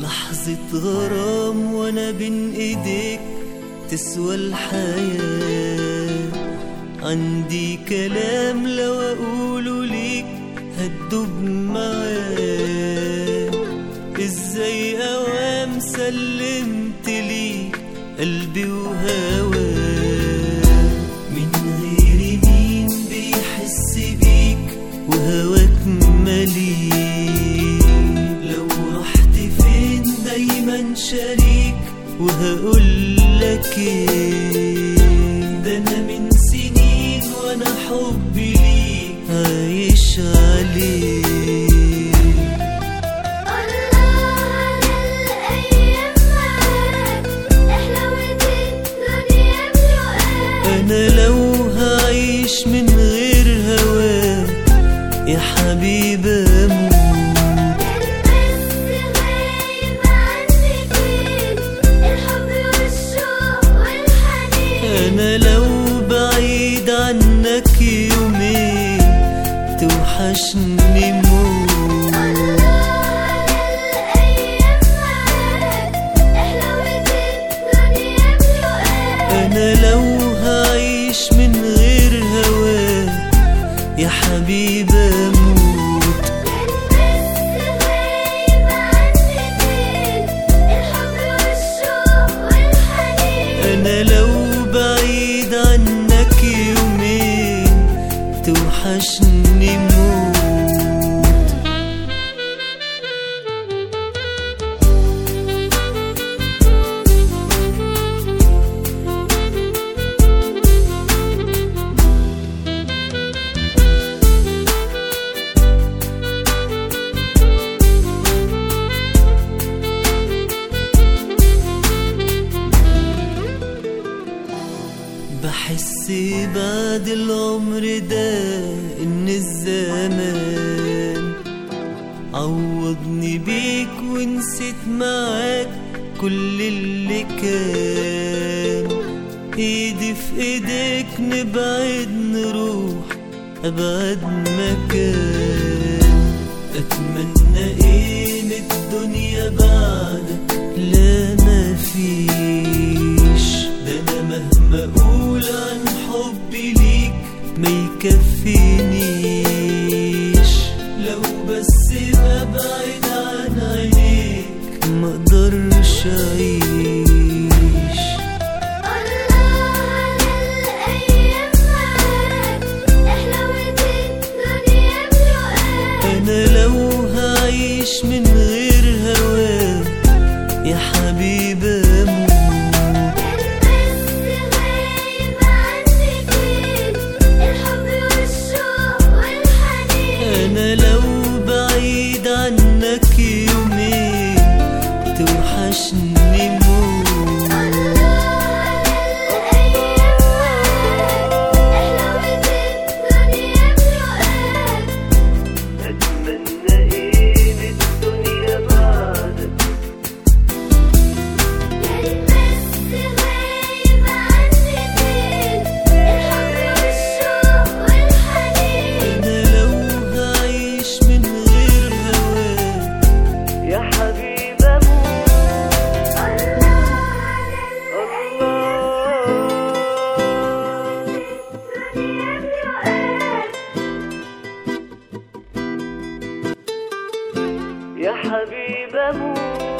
لحظة غرام وانا بين ايديك تسوى الحياة. عندي كلام لو اقوله ليك هتدوب معاه. ازاي اوام سلمت ليك قلبي وهواه، من غيري مين بيحس بيك وهواك مليك. لو رحت فين دايما شريك وهقولك ايه. ده انا من سنين وانا حبي ليك عايش عليك. أنا لو هعيش من غير هواك يا حبيبي أموت. أنا لو بعيد عنك يومين توحشني موت. أنا لو هعيش من غير هواك يا حبيبي أموت. أنا لو بعيد عنك يومين توحشني موت. بحس بعد العمر ده إن الزمان عوضني بيك ونسيت معاك كل اللي كان. ايدي في ايديك نبعد نروح أبعد مكان. أتمنى ايه من الدنيا بعدك؟ لا مفيش. ده أنا مهما أقول عن حبي ليك ما يكفينيش. لو بس ببعد عن عينيك مقدرش أعيش. أنا لو هعيش من غير هواك يا حبيبي أموت. أنا لو بعيد عنك يومين توحشني موت. أتمنى إيه من الدنيا بعدك؟ أنا لو هعيش من غير هواك يا حبيبي أموت. يا حبيبي أموت.